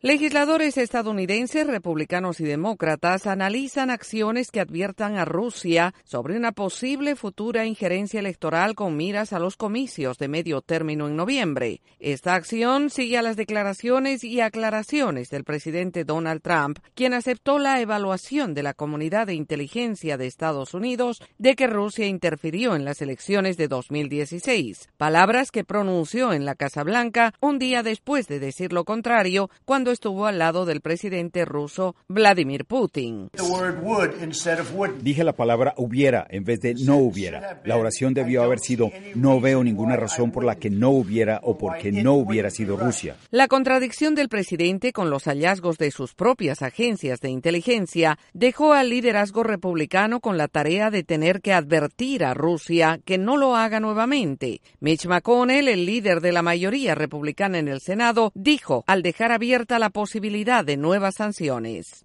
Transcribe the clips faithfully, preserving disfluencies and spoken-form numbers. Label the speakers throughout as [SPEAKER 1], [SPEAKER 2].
[SPEAKER 1] Legisladores estadounidenses, republicanos y demócratas analizan acciones que adviertan a Rusia sobre una posible futura injerencia electoral con miras a los comicios de medio término en noviembre. Esta acción sigue a las declaraciones y aclaraciones del presidente Donald Trump, quien aceptó la evaluación de la comunidad de inteligencia de Estados Unidos de que Rusia interfirió en las elecciones de dos mil dieciséis, palabras que pronunció en la Casa Blanca un día después de decir lo contrario cuando estuvo al lado del presidente ruso Vladimir Putin.
[SPEAKER 2] Dije la palabra hubiera en vez de no hubiera. La oración debió haber sido no veo ninguna razón por la que no hubiera o porque no hubiera sido Rusia.
[SPEAKER 1] La contradicción del presidente con los hallazgos de sus propias agencias de inteligencia dejó al liderazgo republicano con la tarea de tener que advertir a Rusia que no lo haga nuevamente. Mitch McConnell, el líder de la mayoría republicana en el Senado, dijo al dejar abierta la posibilidad de nuevas sanciones.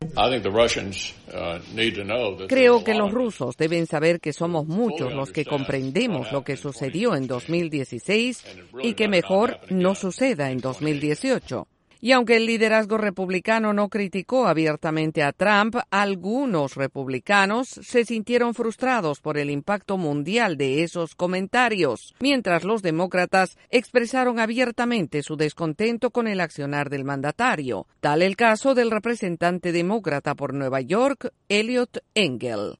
[SPEAKER 1] Creo que los rusos deben saber que somos muchos los que comprendemos lo que sucedió en dos mil dieciséis y que mejor no suceda en dos mil dieciocho. Y aunque el liderazgo republicano no criticó abiertamente a Trump, algunos republicanos se sintieron frustrados por el impacto mundial de esos comentarios, mientras los demócratas expresaron abiertamente su descontento con el accionar del mandatario. Tal el caso del representante demócrata por Nueva York, Eliot Engel.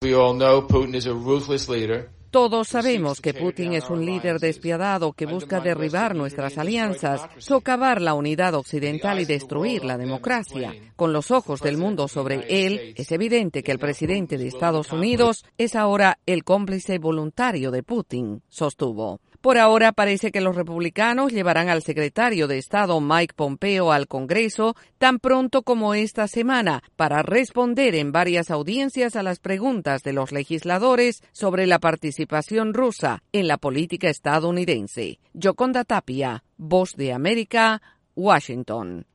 [SPEAKER 1] Todos sabemos que Putin es un líder despiadado que busca derribar nuestras alianzas, socavar la unidad occidental y destruir la democracia. Con los ojos del mundo sobre él, es evidente que el presidente de Estados Unidos es ahora el cómplice voluntario de Putin, sostuvo. Por ahora parece que los republicanos llevarán al secretario de Estado Mike Pompeo al Congreso tan pronto como esta semana para responder en varias audiencias a las preguntas de los legisladores sobre la participación rusa en la política estadounidense. Yoconda Tapia, Voz de América, Washington.